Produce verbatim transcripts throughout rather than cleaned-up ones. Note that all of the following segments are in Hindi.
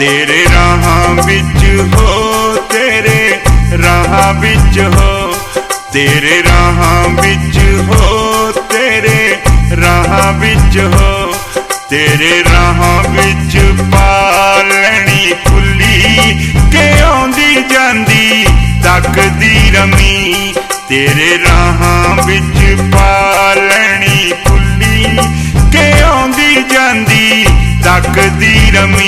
तेरे राहां विच हो, तेरे राहां विच हो, तेरे राहां विच हो, तेरे राहां विच हो, तेरे राहां विच पालनी खुली के आउंदी जांदी तकदी रमी। तेरे राहां विच पालनी खुली के आउंदी जांदी तकदी रमी।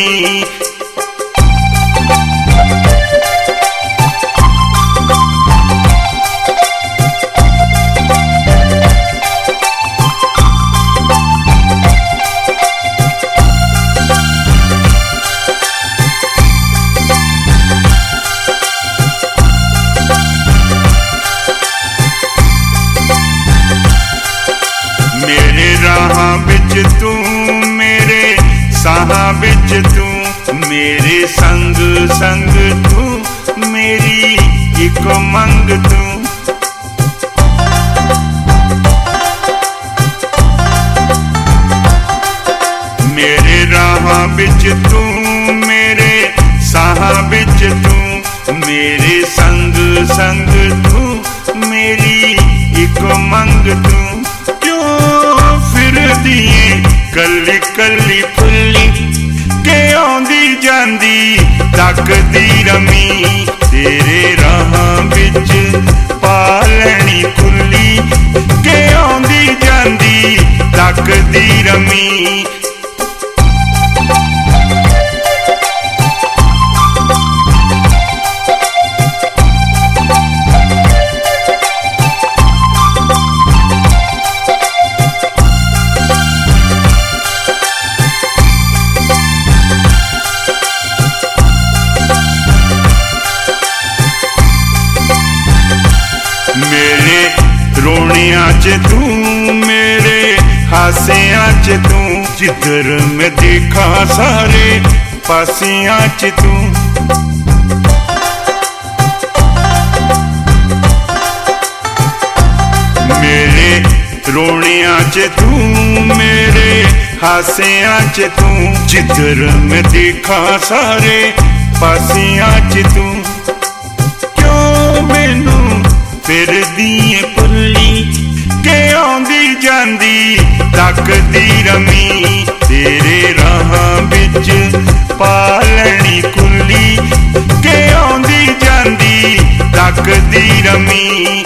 मेरे राहां विच तू, मेरे साहां विच तू, मेरे संग संग तू, मेरी एक मंग तू। मेरे राहां विच तू, मेरे साहां विच तू, मेरे संग संग तू, मेरी एक मंग तू। कली कली फुल्ली के आउंदी जांदी तकदी रमी। तेरे राहां विच पालनी खुली के आउंदी जांदी तकदी रमी। मेरे रोनियां च तू, मेरे हासियां च तू, जिधर मैं देखा सारे पासियां च तू। मेरे रोनियां च तू, मेरे हासियां च तू, जिधर मैं देखा सारे पासियां च तू। क्यों मैनू फिर दिए पुल्ली के आउंदी जांदी तकदी रमी। तेरे राहां विच पालनी खुली के आउंदी जांदी तकदी रमी।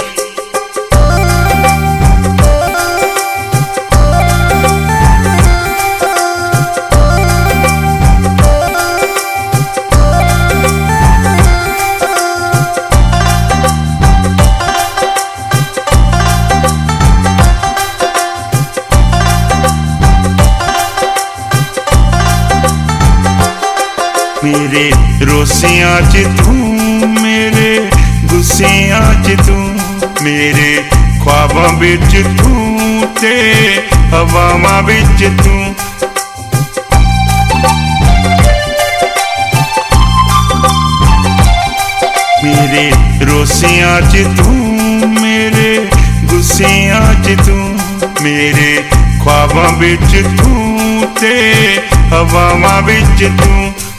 मेरे रोसियां च तू, मेरे गुस्सियां च तू, मेरे ख्वाबां विच तू ते हवावां विच तू। मेरे रोसियां च तू, मेरे गुस्सियां च तू, मेरे ख्वाबां विच तू ते हवावां विच तू।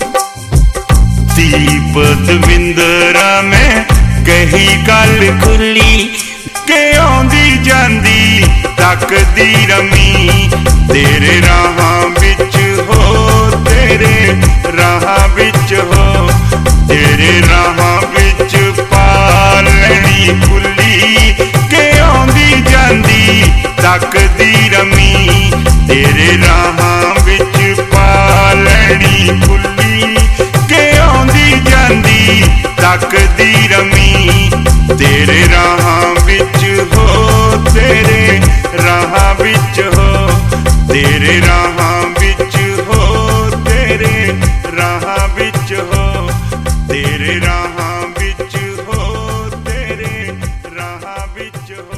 दीप दविंदरा मैं कही गल खुली के आउंदी जांदी तकदी रमी। तेरे राहां विच हो, तेरे राहां विच हो, तेरे राहां विच पालनी खुली के आउंदी जांदी तकदी रमी। तेरे राहां विच पालनी खुली के आउंदी जांदी तकदी रमी। तेरे राहां विच हो, तेरे राहां विच हो, तेरे राहां विच हो, तेरे राहां विच हो, तेरे राहां विच हो, तेरे राहां विच हो।